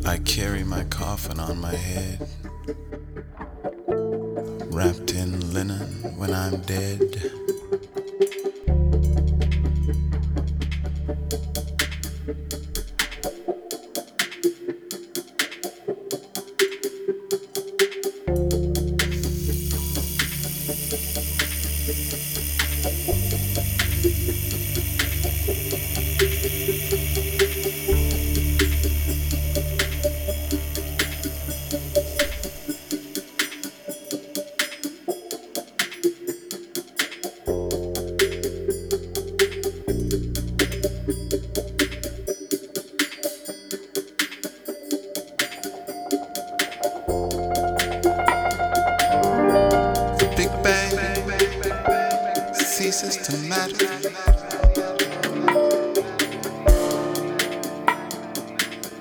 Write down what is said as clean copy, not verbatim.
I carry my coffin on my head, wrapped in linen when I'm dead. The Big Bang ceases to matter.